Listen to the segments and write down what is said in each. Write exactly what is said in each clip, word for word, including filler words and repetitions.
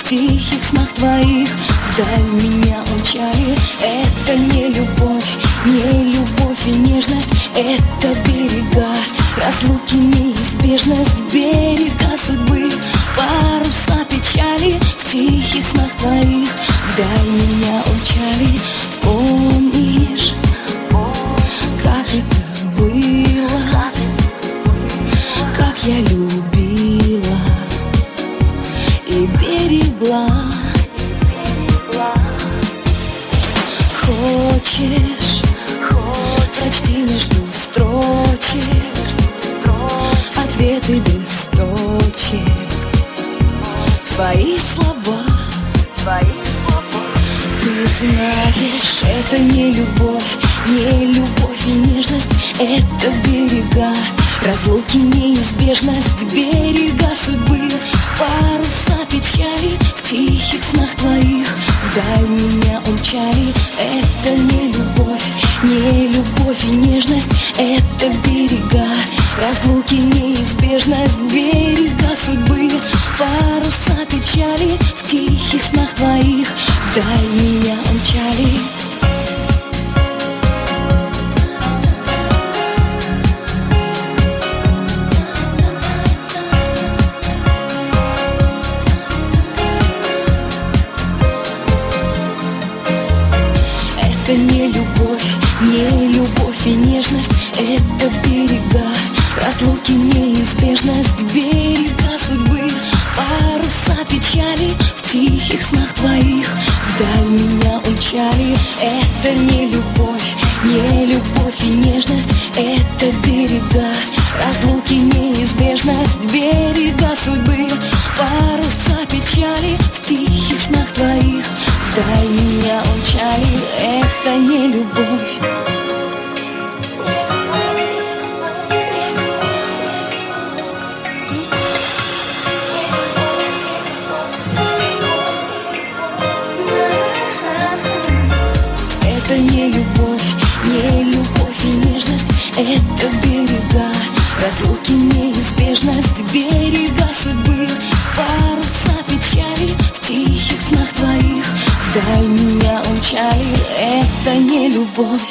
тихих снах твоих вдаль меня умчали. Это не любовь, не любовь и нежность, это берега разлуки, неизбежность, берега судьбы, паруса печали в тихих снах твоих вдаль меня умчали. Помнишь, как это было, как я любила и берегла. Хочешь, прочти между строчек ответы без точек, твои слова, твои слова. Ты знаешь, это не любовь, не любовь и нежность, это берега разлуки, неизбежность, берега судьбы, паруса печали в тихих снах твоих вдаль меня умчали. Это не любовь, не любовь и нежность, это берега разлуки, неизбежность, берега судьбы, паруса печали в тихих снах твоих вдаль меня умчали. Это не любовь, не любовь и нежность, это берега разлуки, неизбежность, берега судьбы, паруса печали в тихих снах твоих вдаль меня умчали. Это не любовь, не любовь и нежность, это берега разлуки, неизбежность, берега судьбы, паруса печали в тихих снах твоих вдаль меня умчали. Это не любовь. Это не любовь, не любовь и нежность, это берега разлуки, неизбежность, берега судьбы, паруса печали в тихих снах твоих вдаль меня умчали. Это не любовь.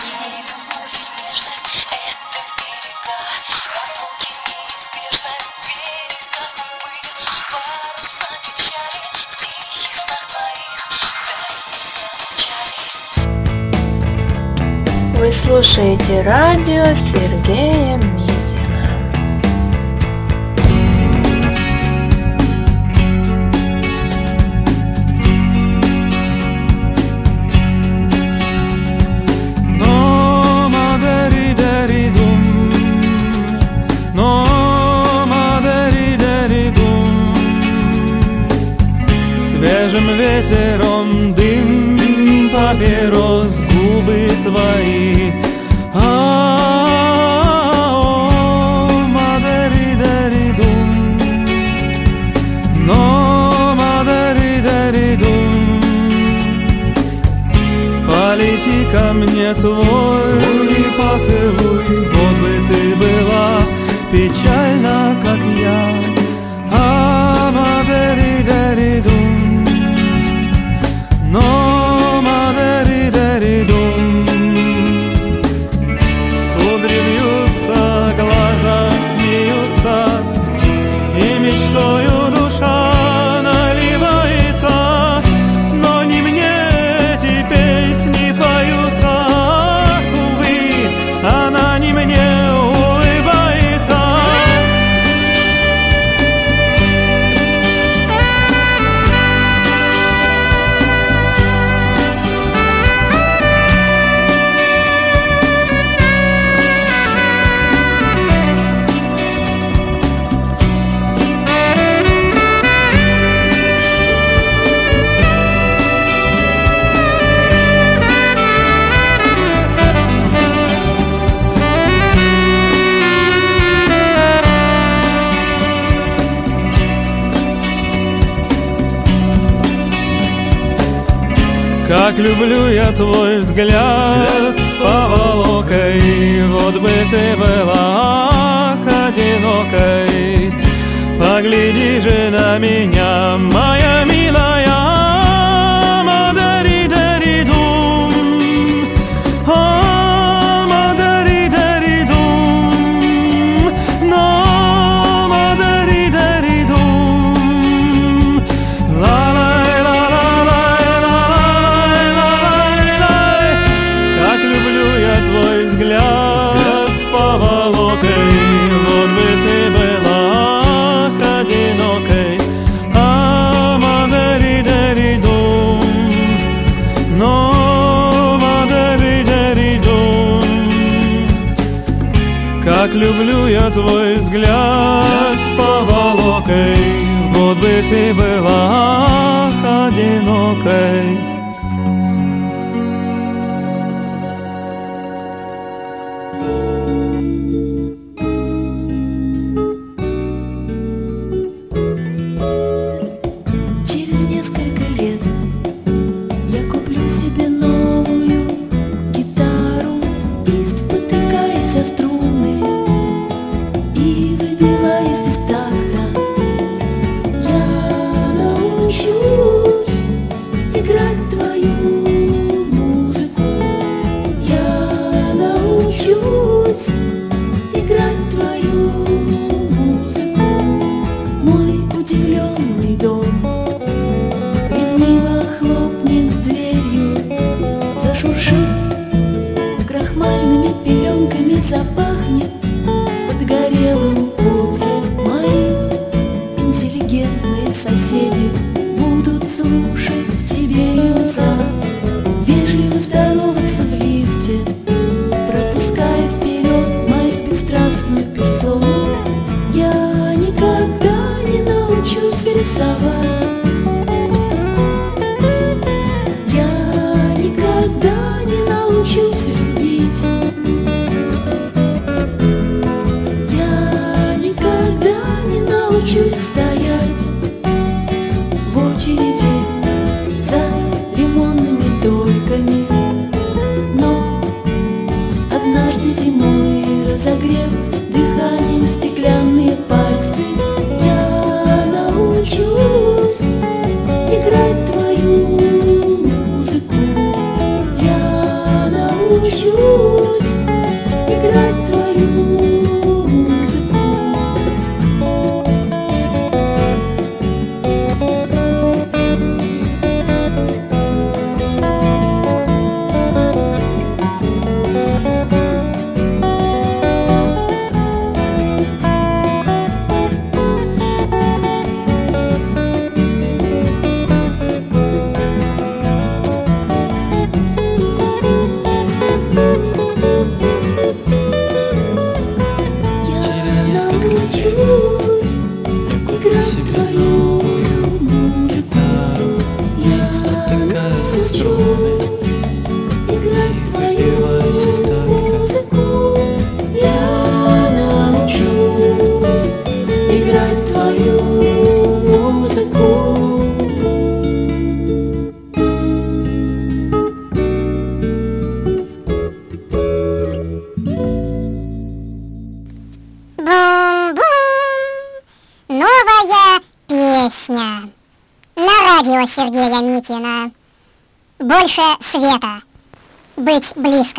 Вы слушаете радио Сергея Митина. No maderi deri dum, no maderi deri dum. Свежим ветером дым папирос, губы твои. А-о, мадери-дери-дум, но мадери-дери-дум. Полети ко мне твой поцелуй, вот бы ты была печальна, как я. А мадери-дери-дум, но мадери-дери-дум. Кудри вьются, глаза смеются, и мечтою душа наливается, но не мне эти песни поются. Увы, она не мне улыбается. Как люблю я твой взгляд с поволокой, вот бы ты была ах, одинокой. Погляди же на меня, моя милая. твой взгляд с поволокой, вот бы ты была одинокой. Запахнет подгорелым кофе. Мои интеллигентные соседи будут слушать Сибириуса, вежливо здороваться в лифте, пропуская вперед мою бесстрастную персону. Я никогда не научусь рисовать, я никогда не научусь любить. Научусь стоять в очереди за лимонными дольками. Но однажды зимой, разогрев дыханием стеклянные пальцы, я научусь играть твою музыку. Я научусь играть твою музыку. Песня на радио Сергея Митина. Больше света. Быть близко.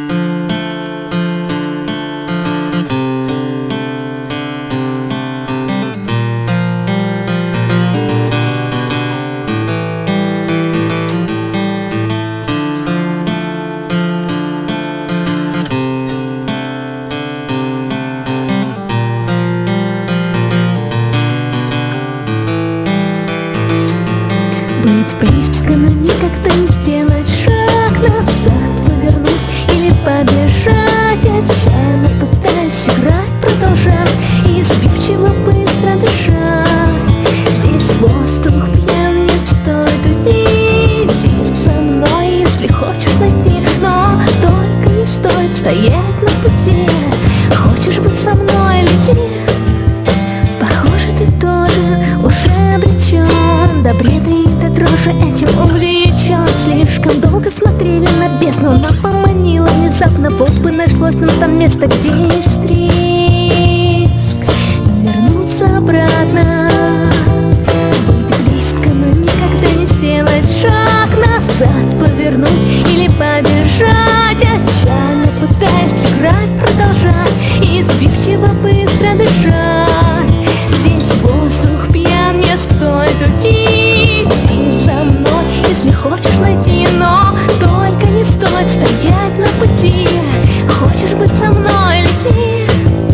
Быть близко, но никогда не сделать шаг назад, повернуть или побежать, отчаянно пытаясь играть, продолжать и сбивчиво быстро дышать. Здесь воздух пьян, не стоит уйти, иди со мной, если хочешь найти, но только не стоит стоять на пути. Хочешь быть со мной, лети. Похоже, ты тоже уже обречен, до бреда и до дрожи этим увлечен. Слишком долго смотрели на бездну, но поманила внезапно. Вот бы нашлось нам там место, где есть риск не вернуться обратно. Быть близко, но никогда не сделать шаг назад, повернуть или побежать, отчаянно пытаясь играть, продолжать и сбивчиво быстро дышать. Здесь воздух пьян, не стоит уйти, иди со мной, если хочешь найти, но только не стоит стоять на пути. Хочешь быть со мной, лети.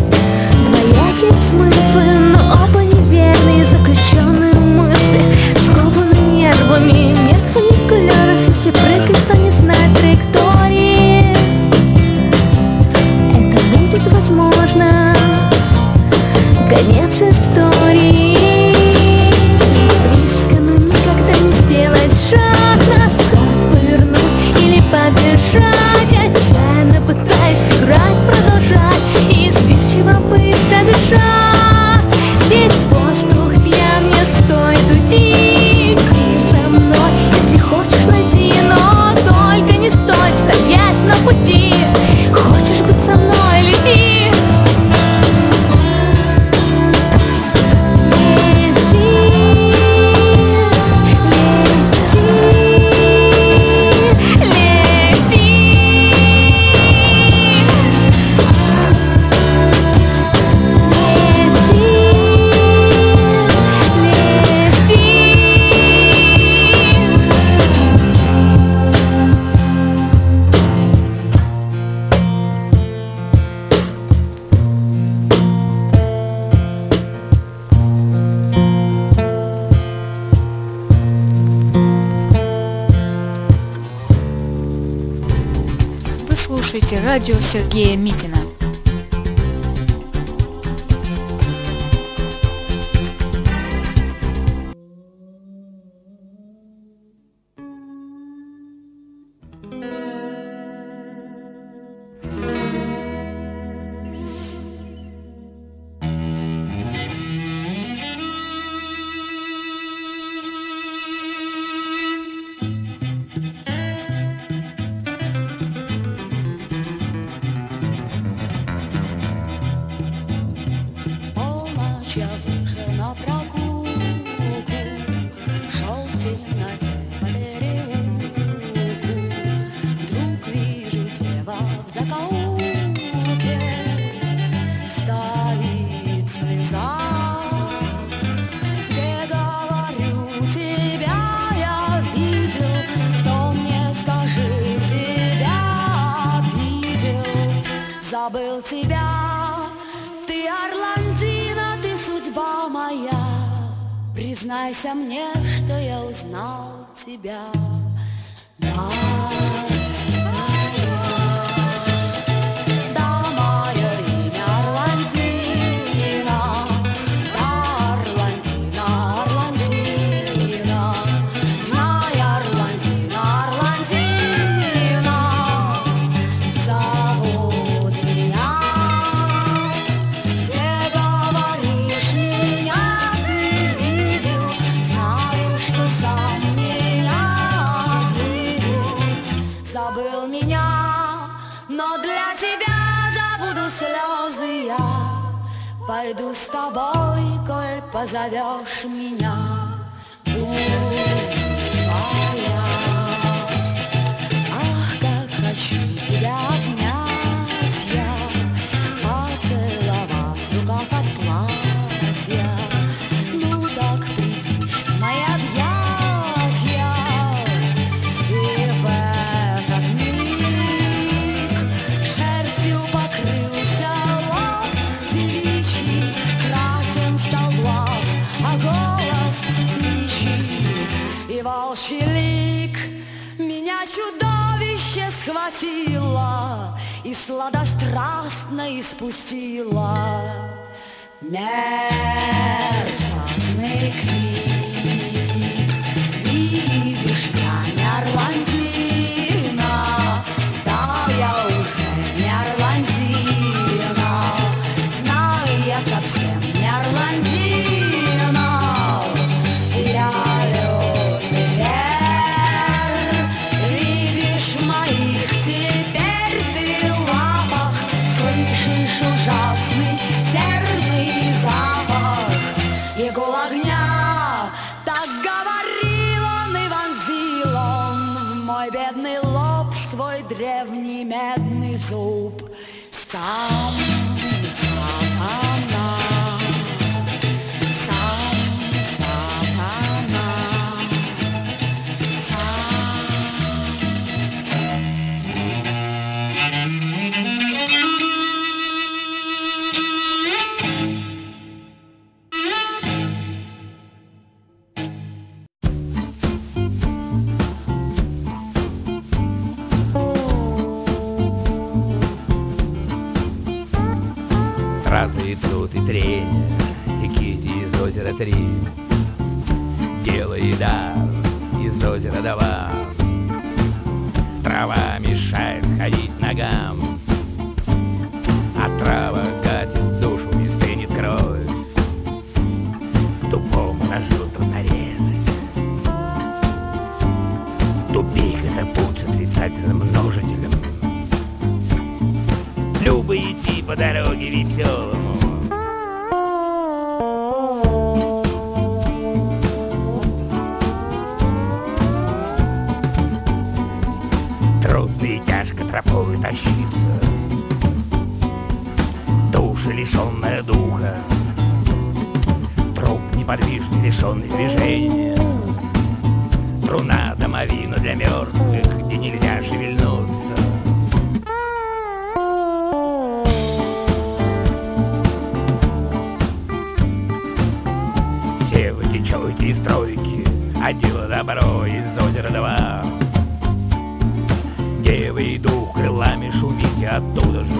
слушаете радио Сергея Митина. Забыл тебя, ты Орландина, ты судьба моя. Признайся мне, что я узнал тебя. Забыл меня, но для тебя забуду слезы я. Пойду с тобой, коль позовешь меня. Будь моя. Ах, как хочу тебя обнять я, поцеловать в рукав от платья. Ну так приди в мои объятия. И в этот миг шерстью покрылся лоб девичий, красен стал глаз, а голос птичий. И волчий лик меня чудовище схватило и сладострастно испустило мерзостный крик. Видишь, я не Орландина, да, я уже не Орландина. Знаю, я совсем не Орландина. Я Люцифер. Видишь, в моих теперь ты лапах слышишь ужасный серный запах. И гул огня, так говорил он и вонзил он в мой бедный лоб свой древний медный зуб. Сам сатана, сам сатана, сам. Траты, труд и трение, теките из озера три, делай дар из озера два. Трава мешает ходить ногам, а трава гасит душу и стынет кровь. Тупому ножу трудно резать, тупик — это путь с отрицательным множителем. Любо идти по дороге веселому. Трудно и тяжко тропою тащиться, душа, лишенная духа, труп неподвижный, лишенный движения, труна домовина для мертвых, где нельзя шевельнуться. Все вы течете из стройки, а дело добро из озера два. Девы дух крылами шумите оттуда же.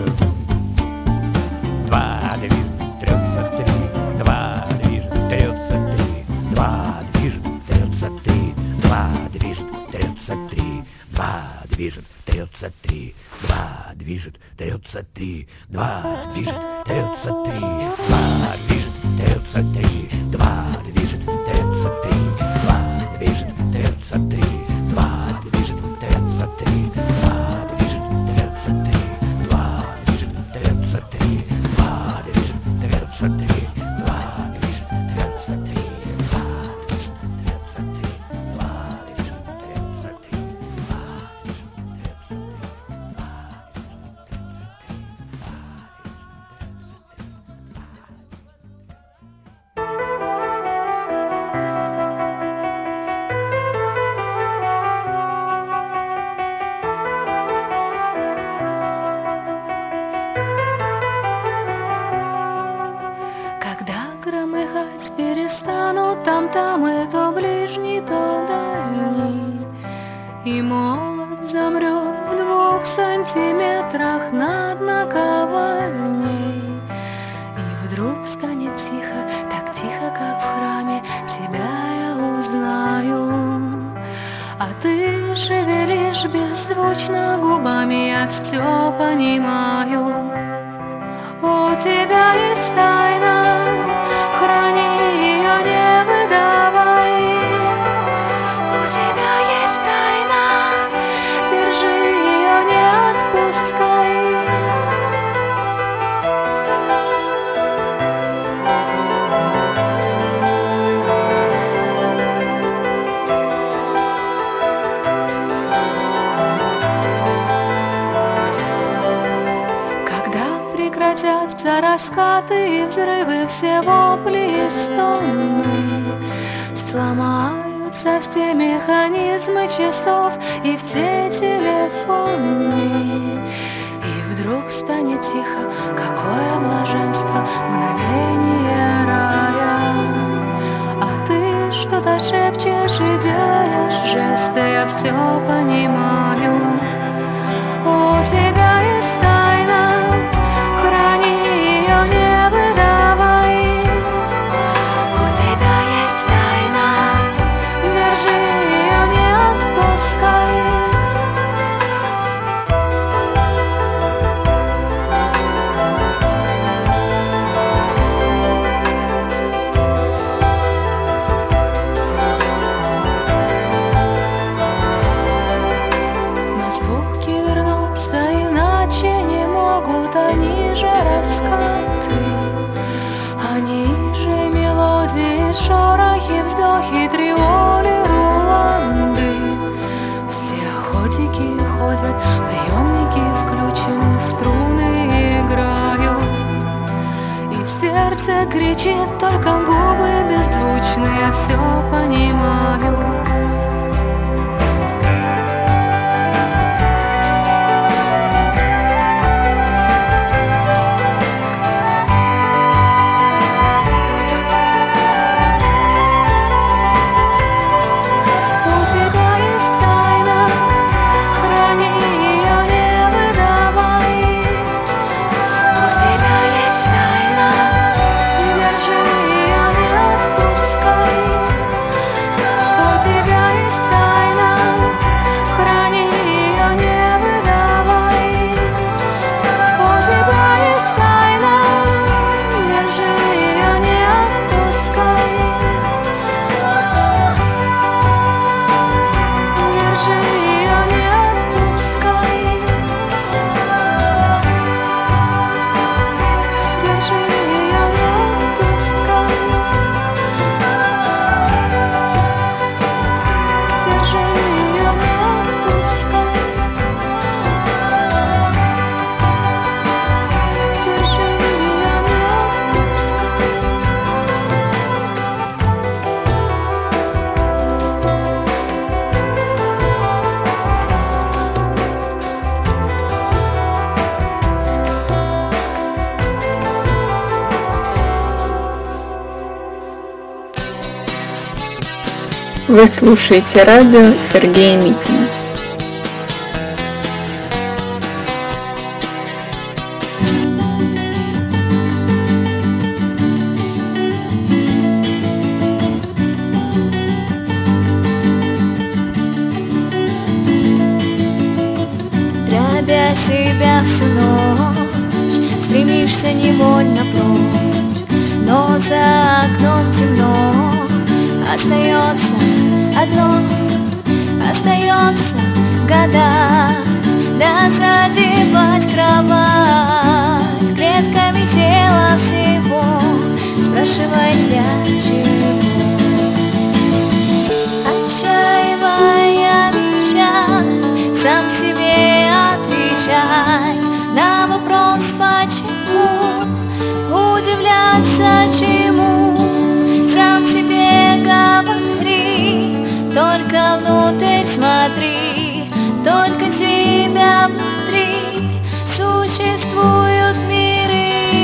Два движет, трется три, два движет, трется три, два движет, трется три, два движет, трется три, два движет, трется три, два движет, трется три, два движет, трется три, два движет, трется три, два движет, трется три, два движет, трется три, два движет, трется три, два движет, трется три, два движет, трется три, два движет, трется три, два движет, трется три, два движет, трется три, два движет, трется три, два движет, трется три, два Когда громыхать перестанут там-там, и то ближний, то дальний, и молот замрет в двух сантиметрах над наковальней, и вдруг станет тихо, так тихо, как в храме, тебя я узнаю, а ты шевелишь беззвучно губами, я все понимаю. У тебя есть тайна, храни ее, не выдавай. У тебя есть тайна, держи ее, не отпускай. Прекратятся раскаты и взрывы, все вопли и стоны, сломаются все механизмы часов и все телефоны, и вдруг станет тихо, какое блаженство, мгновение рая, а ты что-то шепчешь и делаешь жесты, я все понимаю. У тебя есть тайна, храни ее, не выдавай. У тебя есть тайна, держи ее, не отпускай. Но звуки вернутся, иначе не могут, они же раскаты, они же мелодии, шорохи, вздохи, триоли, руланды. Все охотники ходят, приемники включены, струны играют, и сердце кричит, только губы беззвучны, я все понимаю. Вы слушаете радио Сергея Митина. себя всю ночь, стремишься невольно прочь, но за окном темно. Остается одно, остается гадать, да задевать кровать клетками тела всего, спрашивать для чего. Отчаивая печаль, сам себе отвечай на вопрос почему, удивляться чему. Сам себе говори, только внутрь смотри, только тебя внутри существуют миры.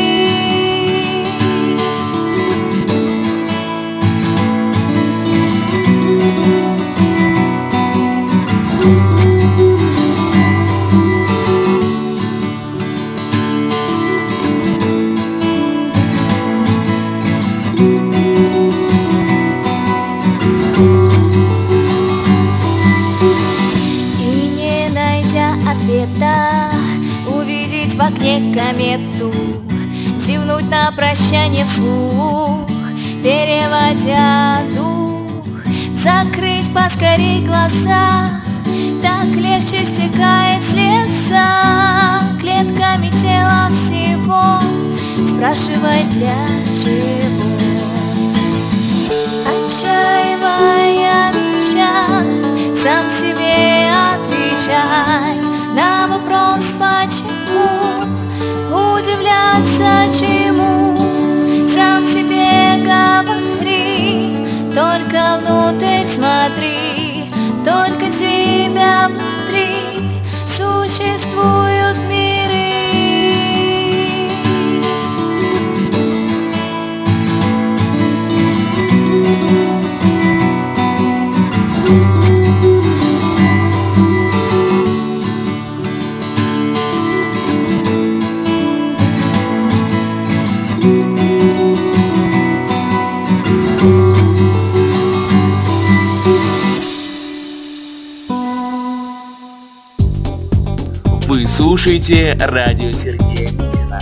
Увидеть в окне комету, зевнуть на прощание вслух, переводя дух, закрыть поскорей глаза, так легче стекает слеза клетками тела всего, спрашивать для чего. Отчаивая печаль, сам себе отвечай на вопрос почему, удивляться чему. Сам себе говори, только внутрь смотри, только тебя внутри существуют миры. Вы слушаете радио Сергея Митина.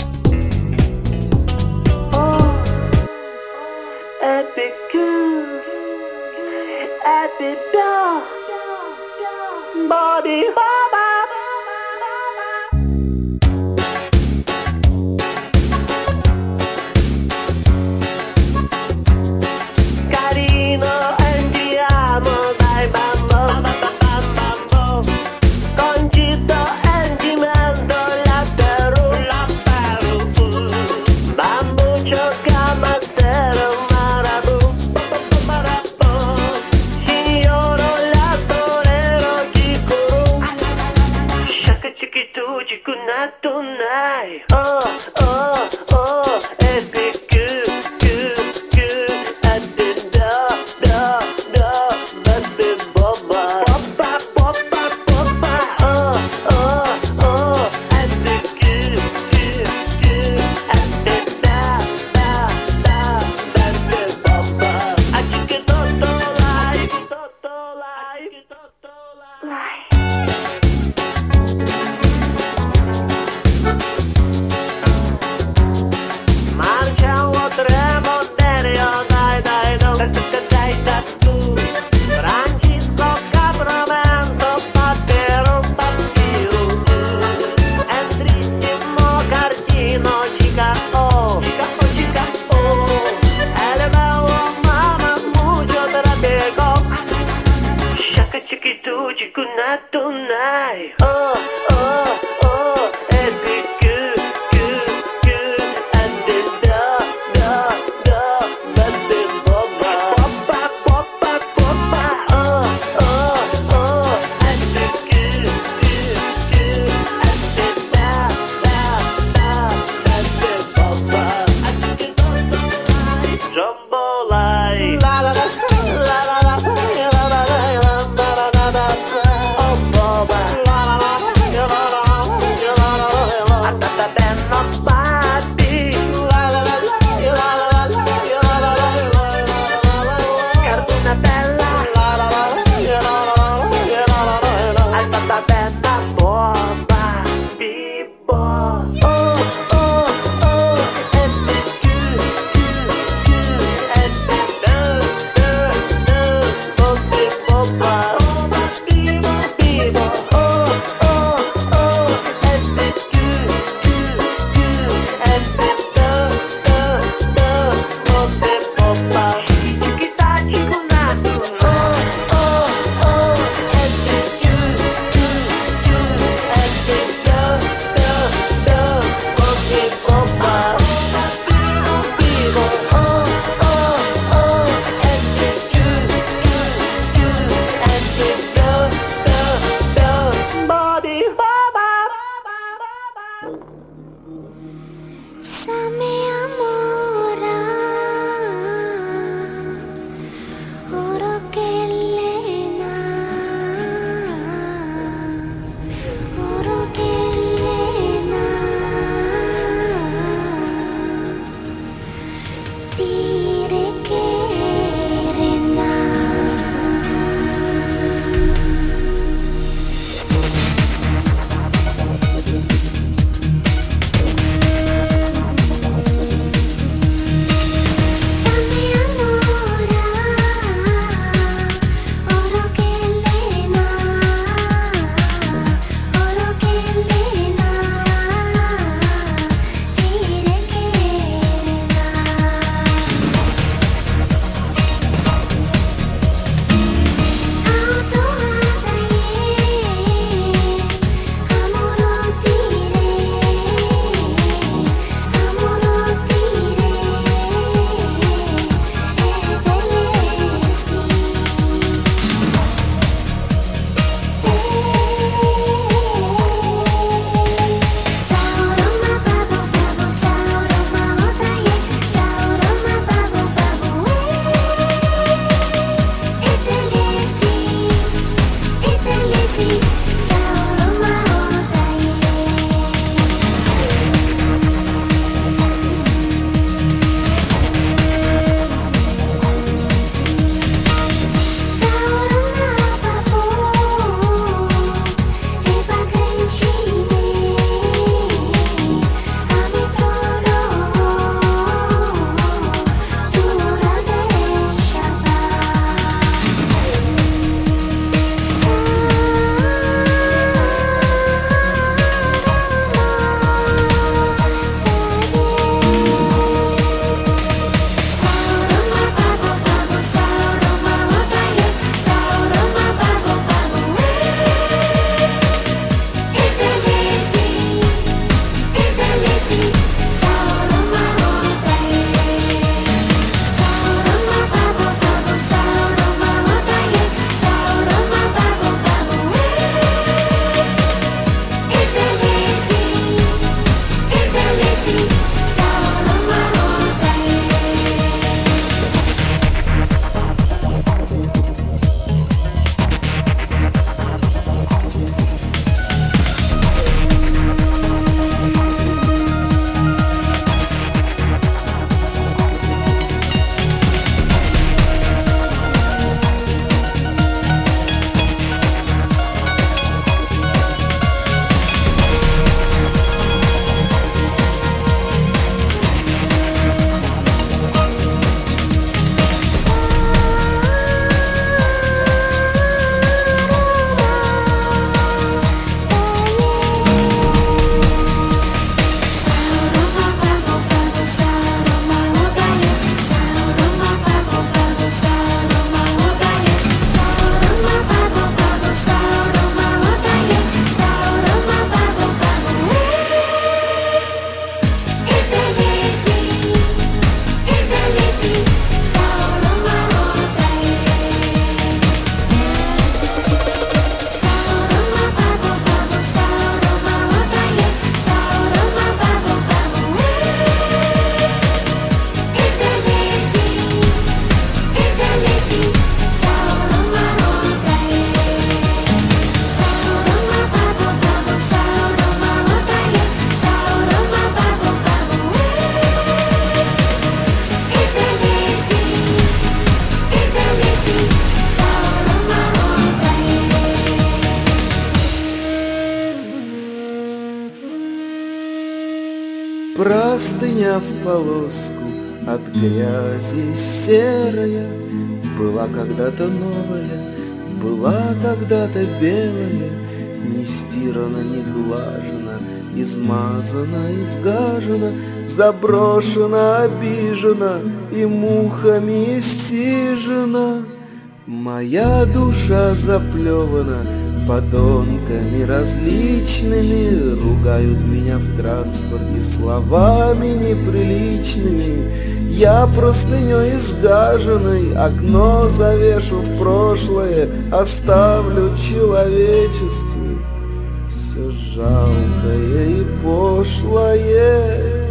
простыня в полоску от грязи серая. Была когда-то новая, была когда-то белая, не стирана, не глажена, измазана, изгажена, заброшена, обижена и мухами сижена. Моя душа заплевана подонками различными, ругают меня в транспорте словами неприличными. Я простыней изгаженной окно завешу в прошлое, оставлю человечеству все жалкое и пошлое.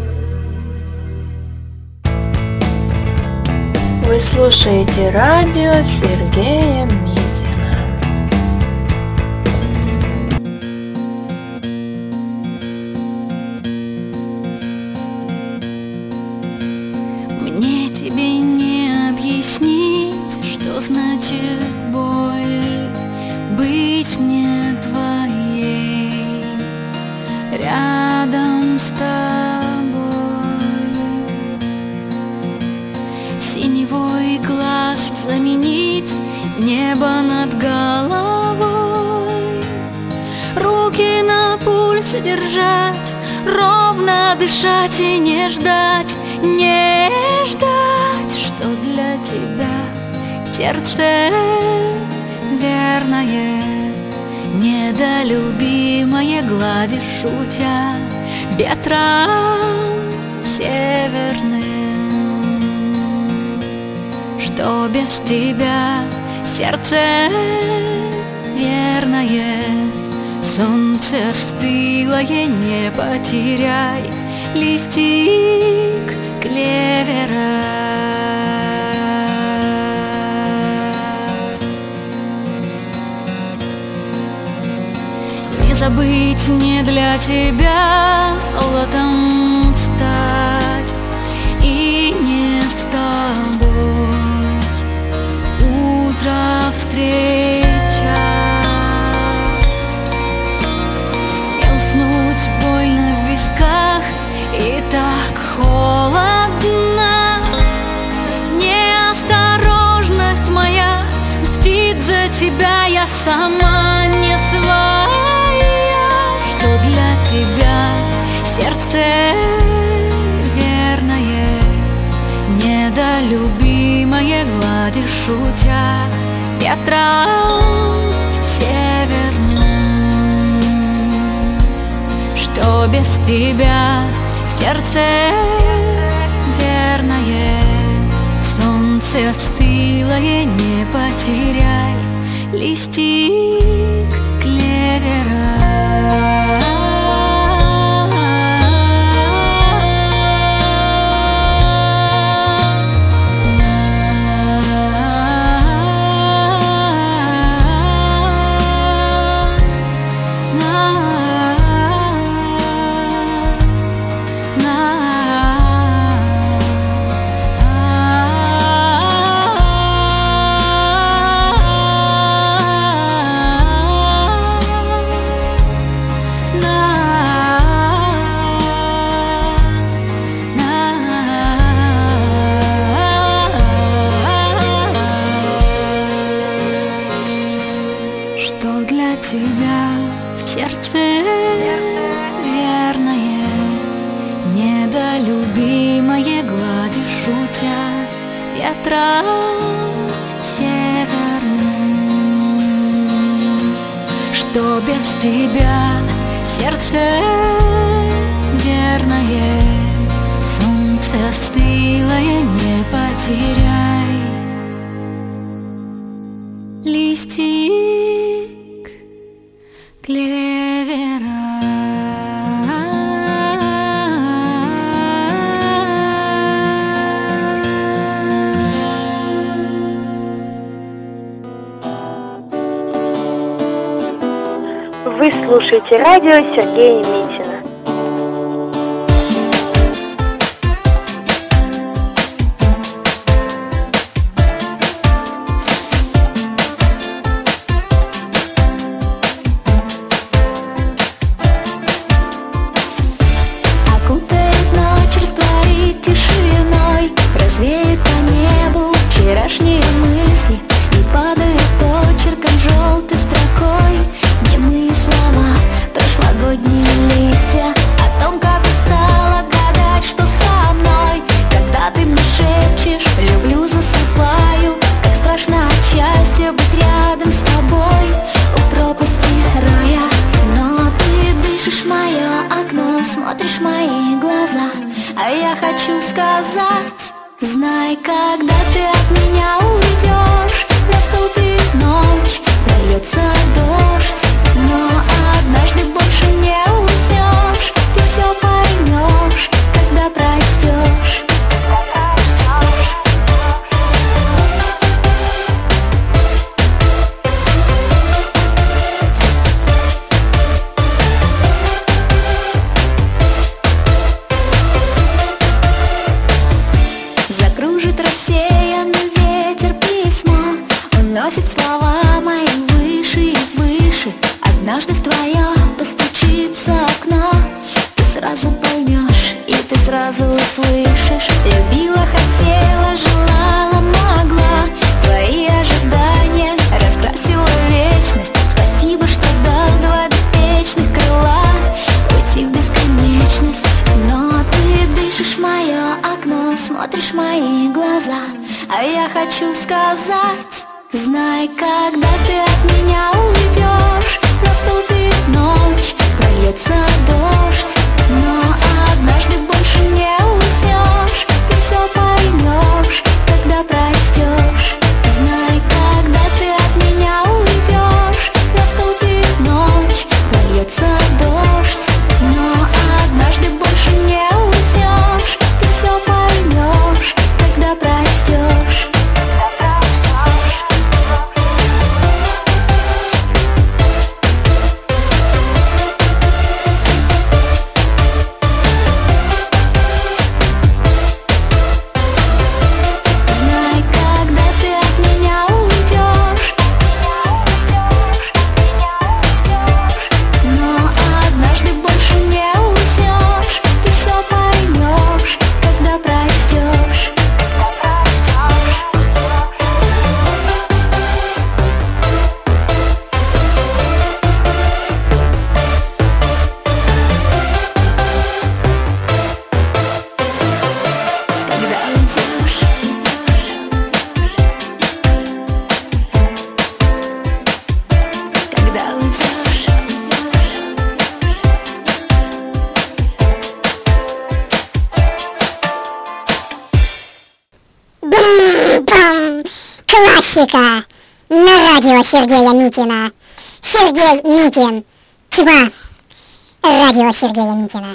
Вы слушаете радио Сергея Митина. Мне тебе не объяснить, что значит боль быть не твоей рядом с тобой. Синевой глаз заменить небо над головой, руки на пульсе держать, ровно дышать и не ждать, не ждать, что для тебя сердце верное, недолюбимое гладишь, шутя ветром северным. Что без тебя сердце верное, солнце стылое не потеряй, листик клевера. Не забыть, не для тебя золотом стать и не с тобой утро встречать, не уснуть больно в висках и так холодно. Неосторожность моя мстит за тебя, я сама не своя. Что для тебя сердце верное, недолюбимое гладишь, шутя ветром северным. Что без тебя сердце верное, солнце стылое не потеряй, листик клевера. Недолюбимое гладишь, шутя ветром северным. Что без тебя сердце верное, солнце стылое не потеряй, листик клевера. Вы слушаете радио Сергея Митина. Окутает нас Знай, когда ты от меня уйдешь, наступит ночь, прольется дождь, но однажды больше не уснешь. Ты все поймешь, когда прочтешь. Закружит рассеянный ветер письмо, уносит слова мои выше и выше. Однажды в твое постучится окно, ты сразу поймешь и ты сразу услышишь. Любила, хотела, желала, могла, твои ожидания раскрасила вечность. Спасибо, что дал два беспечных крыла уйти в бесконечность. Но ты дышишь в мое окно, смотришь в мои глаза, а я хочу сказать: знай, когда ты от меня уйдешь, наступит ночь, прольется дождь, но однажды больше не уснешь. Ты все поймешь, когда прочтешь. Знай, когда ты от меня уйдешь, наступит ночь, прольется дождь, но однажды больше не уснешь. Ты все поймешь, когда прочтешь. Знай, когда ты от меня уйдешь, но однажды больше не уснешь. Ты все поймешь, когда прочтешь. Когда уйдешь, когда уйдешь. Бум-бум! Классика! На радио Сергея Митина. Сергей Митин. Тьма. Радио Сергея Митина.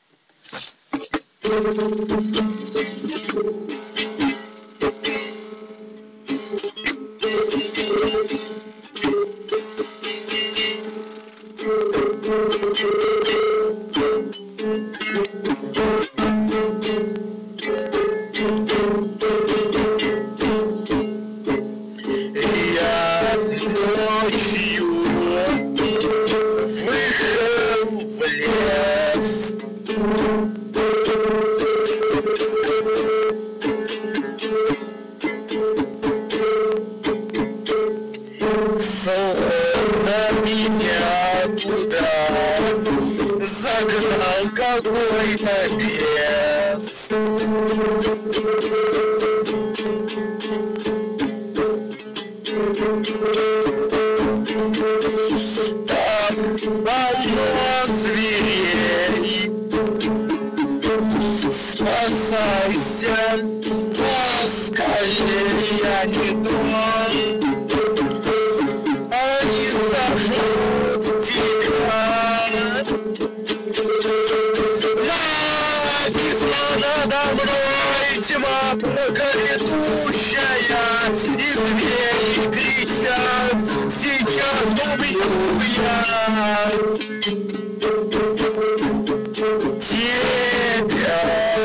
Я ночью вышел в лес, словно меня туда загнал какой-то бес. Там полно зверей, спасайся, поскорее, я не дом. Они сожрут тебя. Нависла надо мной тьма проклятущая, и звери кричат: сейчас убью я тебя.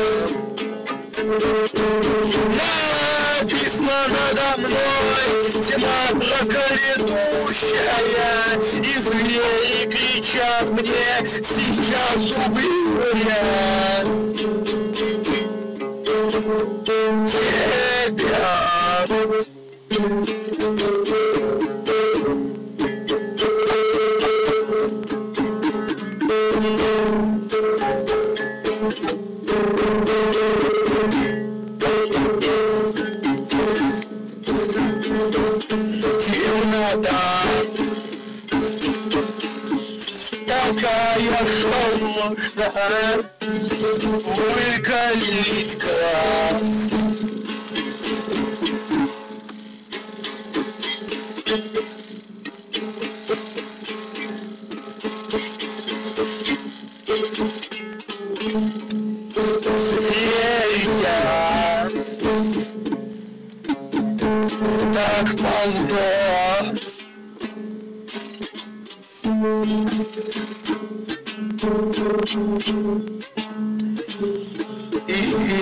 Нависла надо мной тьма проклятущая, и звери кричат мне: сейчас убью я тебя. Темнота такая, что можно выкалить глаз. Зверя так полно. И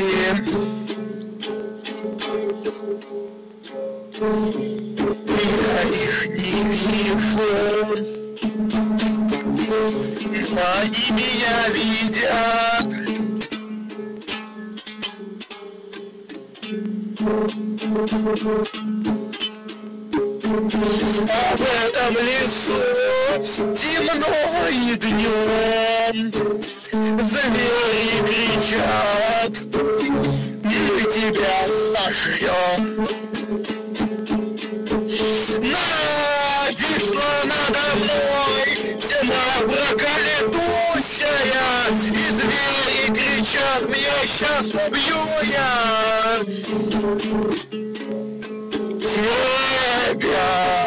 я их не вижу, но они меня видят. А в этом лесу темно и днем звери кричат: мы тебя сожрем. Нависла надо мной тьма проклятущая, и звери кричат: меня сейчас убью я тебя.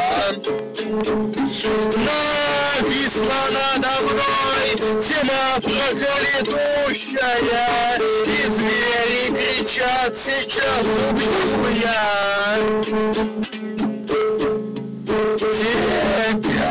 Нависла надо мной тьма проклятущая, и звери кричат: сейчас убью я тебя.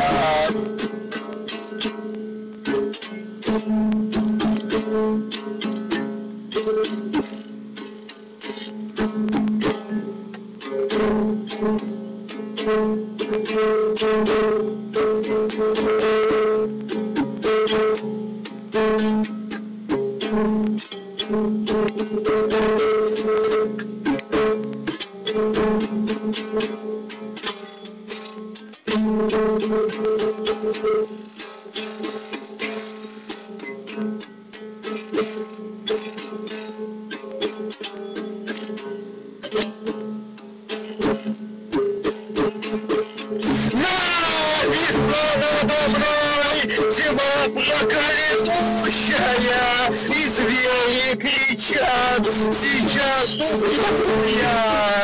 И звери кричат: сейчас убью я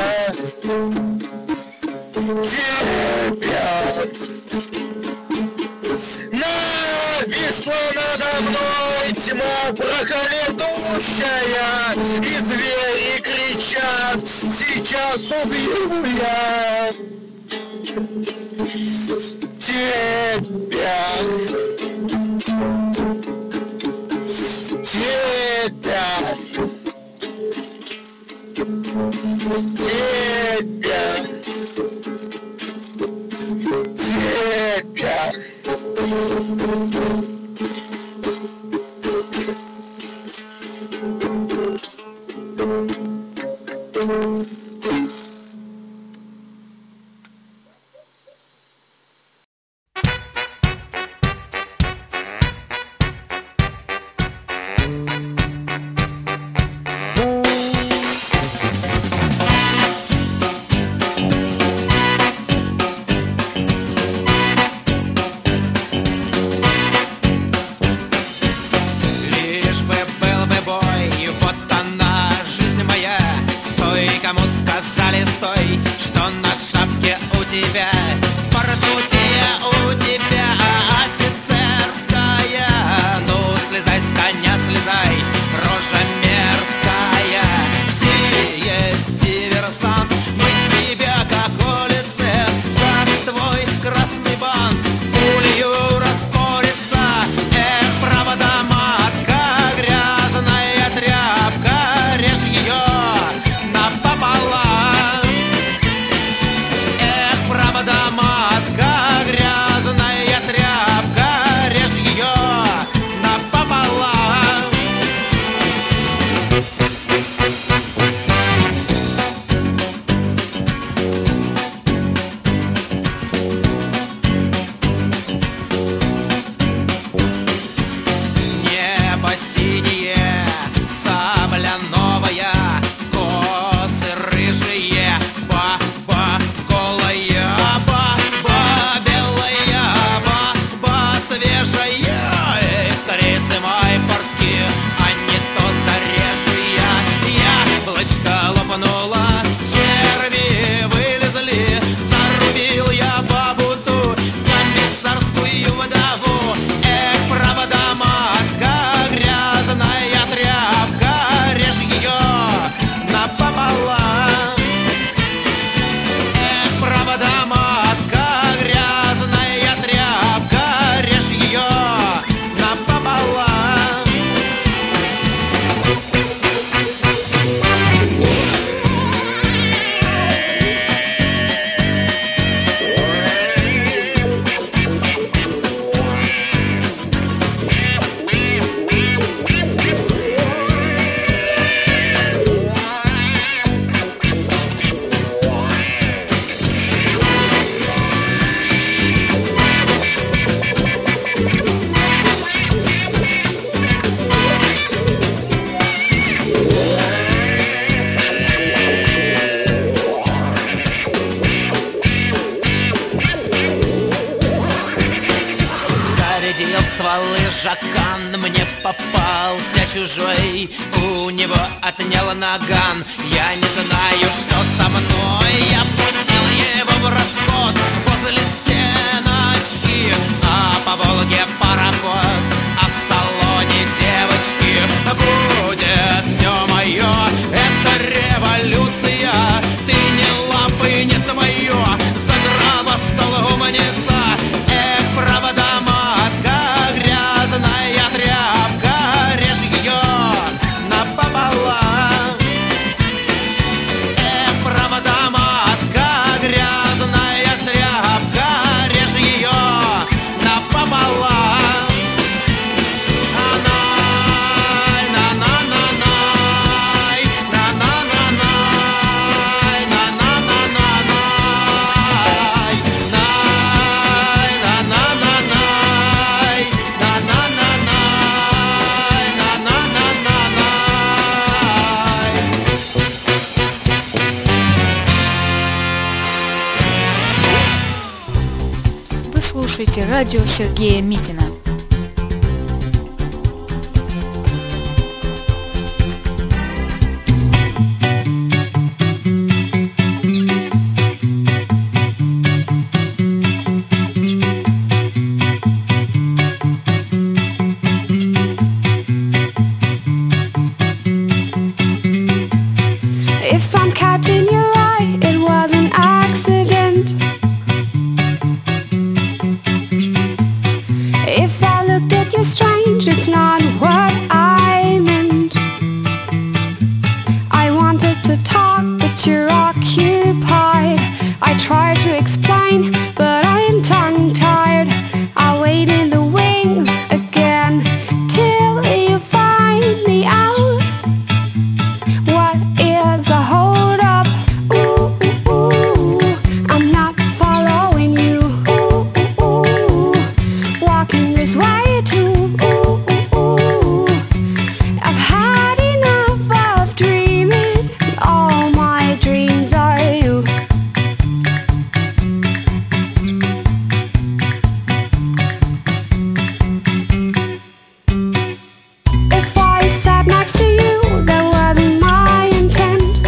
тебя. Нависла надо мной тьма проклятущая, и звери кричат: сейчас убью я тебя. Тебя, тебя, тебя. Правда стволы жакан. Мне попался чужой, у него отнял наган. Я не знаю, что со мной, я пустил его в расход возле стеночки, а по Волге пароход, а в салоне девочки. Будет все мое, это революция. Ты не лапы, не твое, задрала стол умница. Эх, правда, матка, грязная тряпка, режь ее напополам. Эх, правда, матка, грязная тряпка, режь ее напополам. Слушайте радио Сергея Митина. If I'm catching your eye, it was an accident. If I looked at you strange, it's not what I meant. I wanted to talk, but you're occupied. I tried to explain, but I'm tongue-tied. I'll wait in the wings again till you find me out. What is the hold up? Ooh, ooh, ooh. I'm not following you. Ooh, ooh, ooh. Walking this way too. Ooh, ooh, ooh. I've had enough of dreaming. All my dreams are you. If I sat next to you, that wasn't my intent.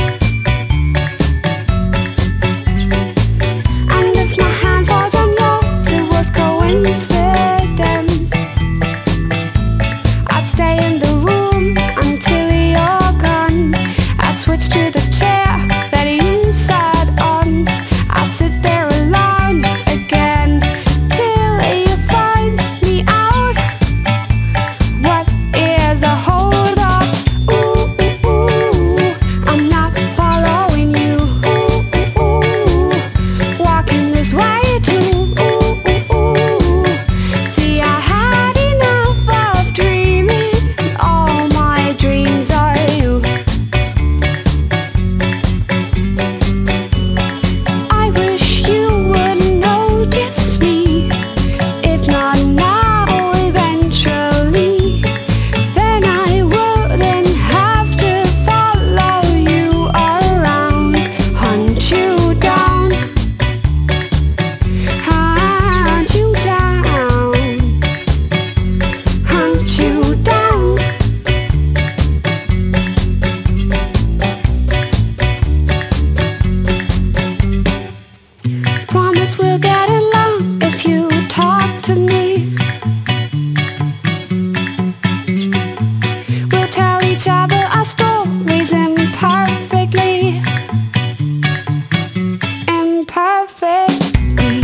And if my hand falls on yours, it was coincidence. I'd stay in the room until you're gone. I'd switch to the chair that you sat on. I'd sit there alone again till you find me out. What is the hold up? Ooh, ooh, ooh. I'm not following you. Ooh, ooh, ooh. Walking this way too. Ooh, ooh, ooh. See, I had enough of dreaming. All my dreams are you. I wish you would notice me. If not now, eventually. Then I wouldn't have to follow you around, hunt you down, hunt you down, hunt you down. Promise we'll get along if you talk to me. We'll tell each other our stories imperfectly, imperfectly.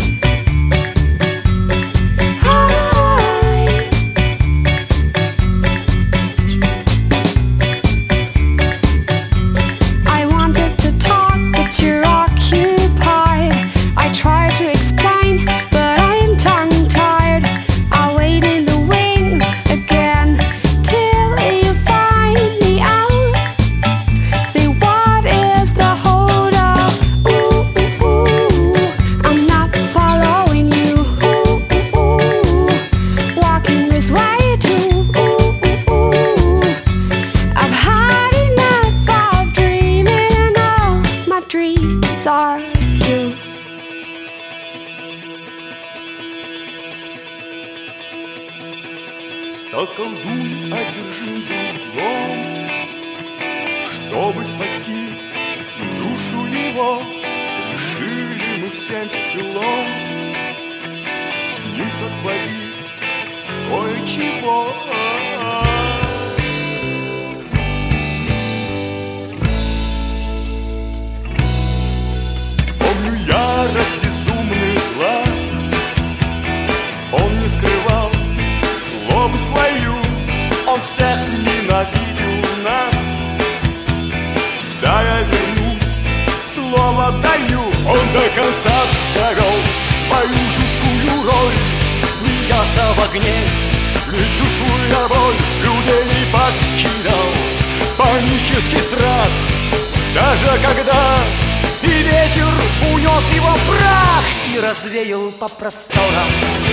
Hi. I wanted to talk, but you're occupied. I tried to explain, что колдун одержим был злом. Чтобы спасти душу его, решили мы всем селом с ним сотворить кое-чего. Помню ярость безумных глаз, он не скрывал злобу свою, он всех ненавидел нас. Да, я вернусь, слово даю, он до конца довел свою жуткую роль. Смеялся в огне, не чувствуя боль, людей не покидал панический страх. Даже когда и ветер унес его прах и развеял по просторам.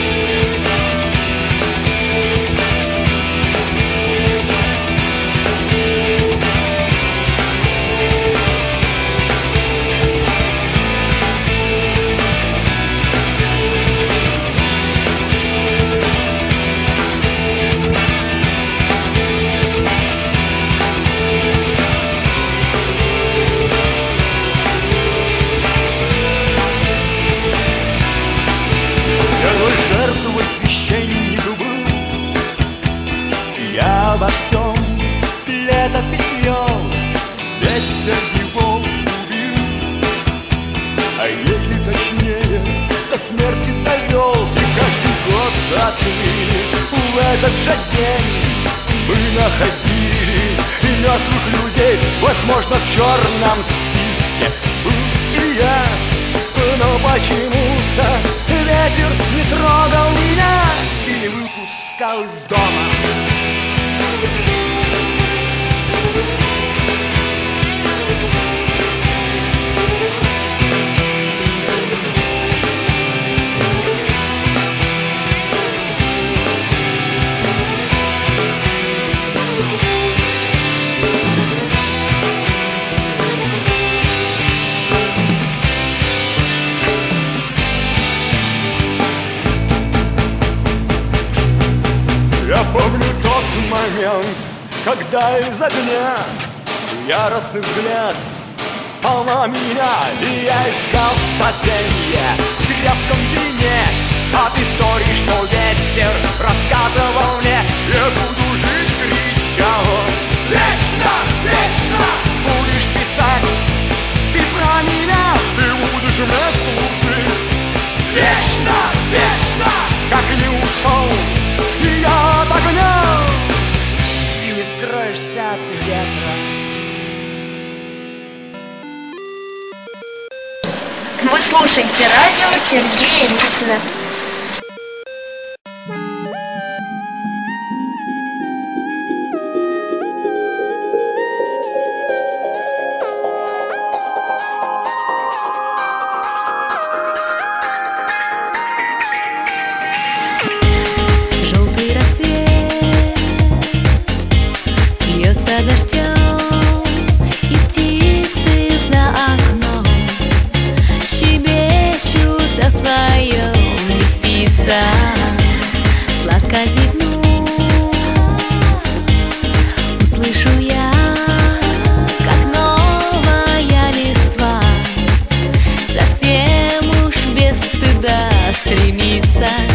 Обо всем летопись вел, ветер его убил. А если точнее, до смерти довел. И каждый год отныне в этот же день мы находили мертвых людей. Возможно, в черном списке был и я, но почему-то ветер не трогал меня и не выпускал из дома. Я помню тот момент, когда из огня яростный взгляд пал на меня, и я искал спасенья в крепком вине от истории, что ветер рассказывал мне. Я буду жить, кричал он, вечно, вечно будешь писать ты про меня, ты будешь мне служить. Вечно, вечно, как не ушел и я от огня, и не скроешься от ветра. Вы слушаете радио Сергея Митина. Желтый рассвет льется дождем, и птицы за окном щебечут о своем, не спится, сладко зевнув. Услышу я, как новая листва совсем уж без стыда стремится